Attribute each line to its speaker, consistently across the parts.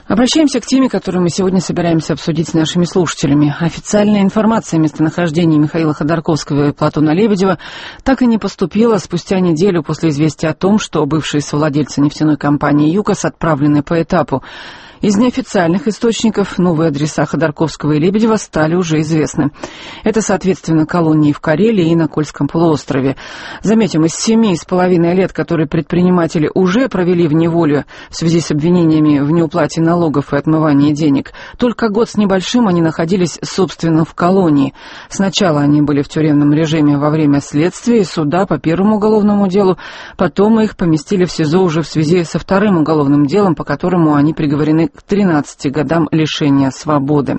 Speaker 1: Обращаемся к теме, которую мы сегодня собираемся обсудить с нашими слушателями. Официальная информация о местонахождении Михаила Ходорковского и Платона Лебедева так и не поступила спустя неделю после известия о том, что бывшие совладельцы нефтяной компании «ЮКОС» отправлены по этапу. Из неофициальных источников новые адреса Ходорковского и Лебедева стали уже известны. Это, соответственно, колонии в Карелии и на Кольском полуострове. Заметим, из 7,5 лет, которые предприниматели уже провели в неволе в связи с обвинениями в неуплате налогов и отмывании денег, только год с небольшим они находились, собственно, в колонии. Сначала они были в тюремном режиме во время следствия и суда по первому уголовному делу, потом их поместили в СИЗО уже в связи со вторым уголовным делом, по которому они приговорены к 13 годам лишения свободы.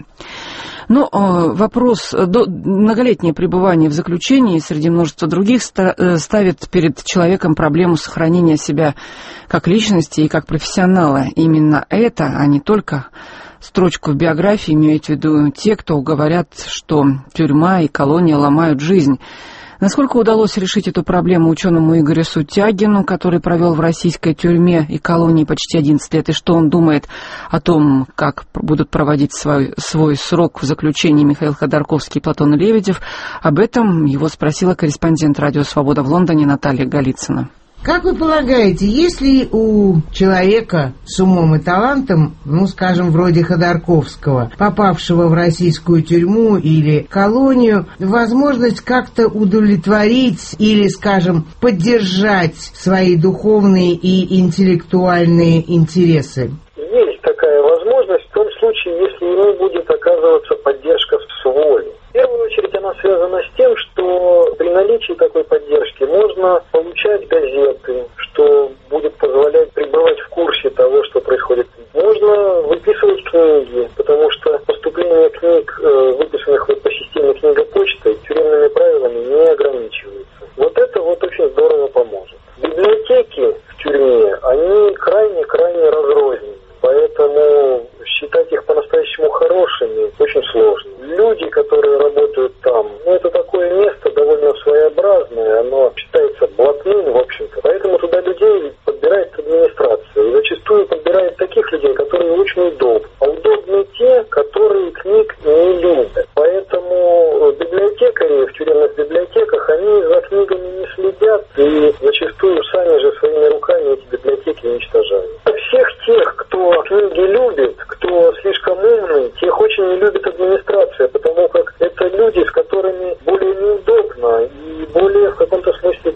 Speaker 1: Но вопрос многолетнее пребывание в заключении среди множества других ставит перед человеком проблему сохранения себя как личности и как профессионала. Именно это, а не только строчку в биографии, имеют в виду те, кто говорят, что тюрьма и колония ломают жизнь. Насколько удалось решить эту проблему ученому Игорю Сутягину, который провел в российской тюрьме и колонии почти 11 лет, и что он думает о том, как будут проводить свой срок в заключении Михаил Ходорковский и Платон Лебедев, об этом его спросила корреспондент «Радио Свобода» в Лондоне Наталья Голицына.
Speaker 2: Как вы полагаете, есть ли у человека с умом и талантом, скажем, вроде Ходорковского, попавшего в российскую тюрьму или колонию, возможность как-то удовлетворить или, скажем, поддержать свои духовные и интеллектуальные интересы?
Speaker 3: Есть такая возможность в том случае, если ему будет оказываться поддержка с воли. В первую очередь она связана с тем, что при наличии такой поддержки можно получать газеты, что будет позволять пребывать в курсе того, что происходит. Можно выписывать книги, потому что поступление книг, выписанных по системе книгопочты, тюремными правилами не ограничивается. Вот это очень здорово поможет. Библиотеки в тюрьме, они крайне разрознены. Поэтому считать их по-настоящему хорошими очень сложно. Люди, которые работают там, это такое место довольно своеобразное, оно считается блатным, в общем-то. Поэтому туда людей подбирает администрация. И зачастую подбирает таких людей, которые очень удобны. А удобны те, которые книг не любят. Поэтому библиотекари в тюремных библиотеках, они за книгами не следят и зачастую сами же своими руками эти библиотеки уничтожают. Всех тех, кто книги любит, кто слишком умный, тех очень не любит администрация, потому как это люди, с которыми более неудобно и более в каком-то смысле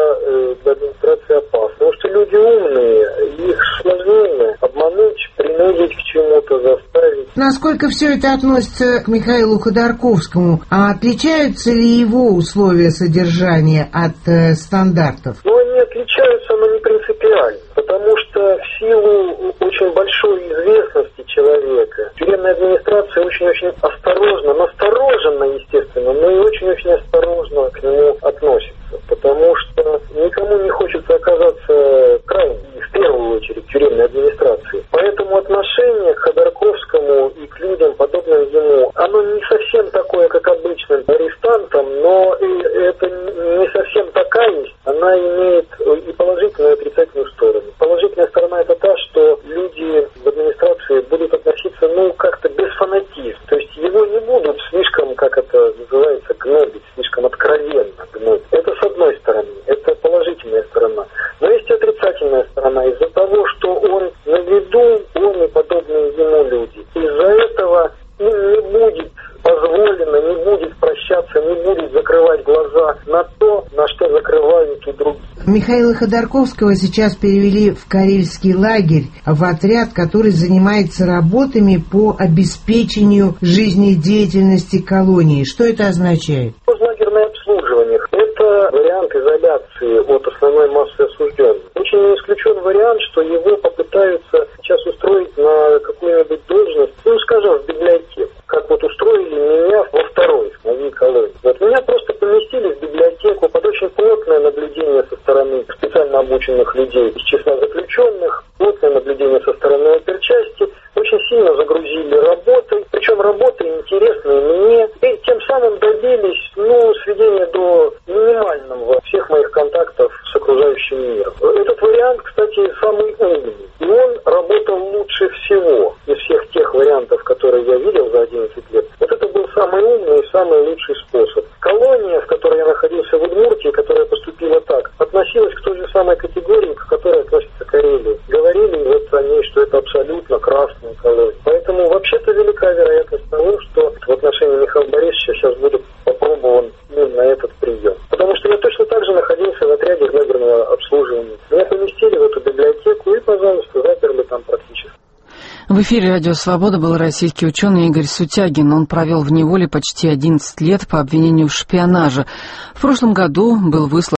Speaker 3: для администрации опасно. Потому что люди умные, их сложнее обмануть, принудить к чему-то, заставить.
Speaker 2: Насколько все это относится к Михаилу Ходорковскому, а отличаются ли его условия содержания от стандартов?
Speaker 3: Они отличаются, но не принципиально, потому что в силу очень большой известности человека тюремная администрация очень-очень осторожно, настороженно, естественно, но и очень-очень осторожно к нему относится, потому что никому не хочется оказаться крайним, в первую очередь, тюремной администрации. Поэтому отношение к Ходорковскому и к людям, подобным ему, оно не совсем такое, как обычным арестантам, но это не совсем такая есть, она имеет и положительную, и отрицательную сторону. Положительная сторона — это та, что люди в администрации будут относиться, как-то без фанатизма. То есть его не будут слишком, как это называется, гнобить, слишком откровенно гнобить. Это с одной стороны, это положительная сторона. Но есть и отрицательная сторона. Из-за того, что он на виду, он и подобные ему люди. Из-за этого им не будет позволено, не будет прощаться, не будет закрывать глаза на то, на что закрывают и другие.
Speaker 2: Михаила Ходорковского сейчас перевели в Карельский лагерь, в отряд, который занимается работами по обеспечению жизнедеятельности колонии. Что это означает?
Speaker 3: Лагерное обслуживание – это вариант изоляции от основной массы осужденных. Очень не исключен вариант, что его попытаются сейчас устроить на какую-нибудь должность, скажем, в библиотеке. Как устроили меня во второй, в моей колонии. Меня просто поместили в библиотеку под очень плотное наблюдение со стороны специально обученных людей из числа заключенных, плотное наблюдение со стороны оперчасти, очень сильно загрузили работой, причем работы интересные мне, и тем самым добились, сведения до минимального всех моих контактов с окружающим миром. Этот вариант, кстати, самый умный, и он работал лучше всего. всего, из всех тех вариантов, которые я видел за 11 лет, вот это был самый умный и самый лучший способ. Колония, в которой я находился в Удмуртии, которая поступила так, относилась к той же самой категории, к которой относится Карелия. Говорили вот о ней, что это абсолютно красная колония. Поэтому вообще-то велика вероятность того, что в отношении Михаила Борисовича сейчас будет попробован именно этот прием. Потому что я точно так же находился в отряде лагерного обслуживания. Меня поместили в эту библиотеку и, пожалуйста, заперли там практически.
Speaker 1: В эфире «Радио Свобода» был российский ученый Игорь Сутягин. Он провел в неволе почти 11 лет по обвинению в шпионаже. В прошлом году был выслан